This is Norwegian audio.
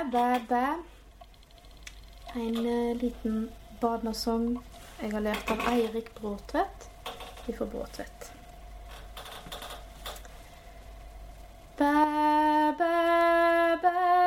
bæ, bæ. En liten barnesang jeg har lært av Eirik Bråtvedt. Vi får Bråtvedt. Bæ, bæ, bæ.